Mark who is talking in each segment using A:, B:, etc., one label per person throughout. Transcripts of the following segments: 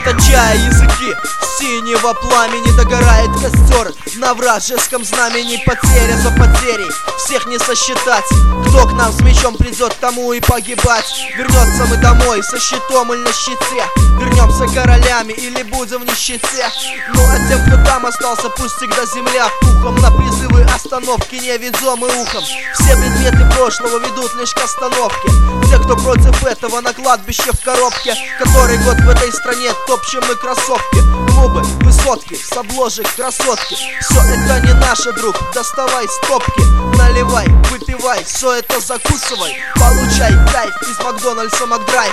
A: Источая языки синего пламени, догорает костер на вражеском знамени. Потеря за потерей, всех не сосчитать. Кто к нам с мечом придет, тому и погибать. Вернется мы домой со щитом или на щите, вернемся королями или будем в нищете. Ну а тем, кто там остался, пусть всегда земля пухом. На призывы остановки неведомы ухом. Все предметы прошлого ведут лишь к остановке. Те, кто против этого, на кладбище в коробке. Который год в этой стране топчем мы кроссовки. Клубы, высотки, с обложек красотки. Все это не наше, друг, доставай стопки. Наливай, выпивай, все это закусывай. Получай кайф из Макдональдса Макдрайв.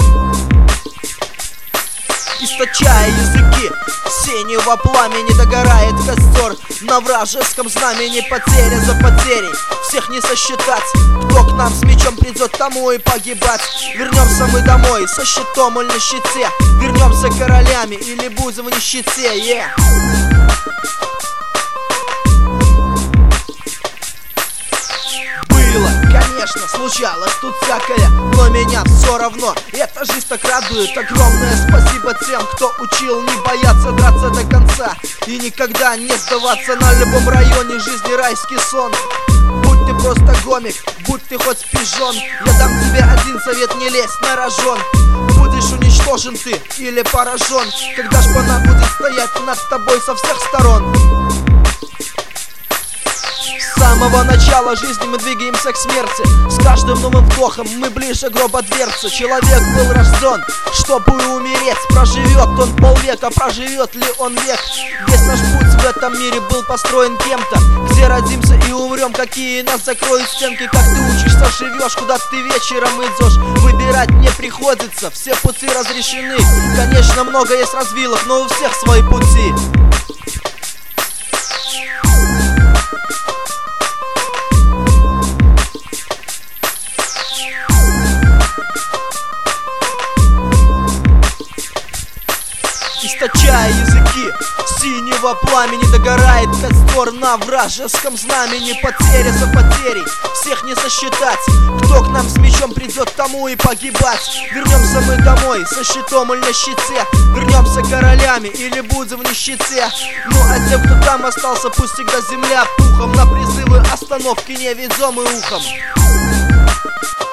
A: Источая языки синего пламени, догорает костер на вражеском знамени. Потеря за потерей, всех не сосчитать. Кто к нам с мечом придет, тому и погибать. Вернемся мы домой со щитом или на щите, вернемся королями или будем в нищете. Конечно, случалось тут всякое, но меня все равно эта жизнь так радует. Огромное спасибо тем, кто учил не бояться, драться до конца и никогда не сдаваться. На любом районе жизни райский сон. Будь ты просто гомик, будь ты хоть пижон, я дам тебе один совет: не лезь на рожон. Будешь уничтожен ты или поражен, когда шпана будет стоять над тобой со всех сторон. С самого начала жизни мы двигаемся к смерти. С каждым новым вдохом мы ближе к гроба дверцы. Человек был рожден, чтобы умереть. Проживет он полвека, проживет ли он век? Весь наш путь в этом мире был построен кем-то. Где родимся и умрем, какие нас закроют стенки. Как ты учишься, живешь, куда ты вечером идешь. Выбирать не приходится, все пути разрешены. Конечно, много есть развилок, но у всех свои пути. Источая языки синего пламени, догорает костер на вражеском знамени. Потеря за потерей, всех не сосчитать. Кто к нам с мечом придет, тому и погибать. Вернемся мы домой со щитом или на щите, вернемся королями или будем в нищете. Ну а тем, кто там остался, пусть всегда земля пухом. На призывы остановки неведомы ухом.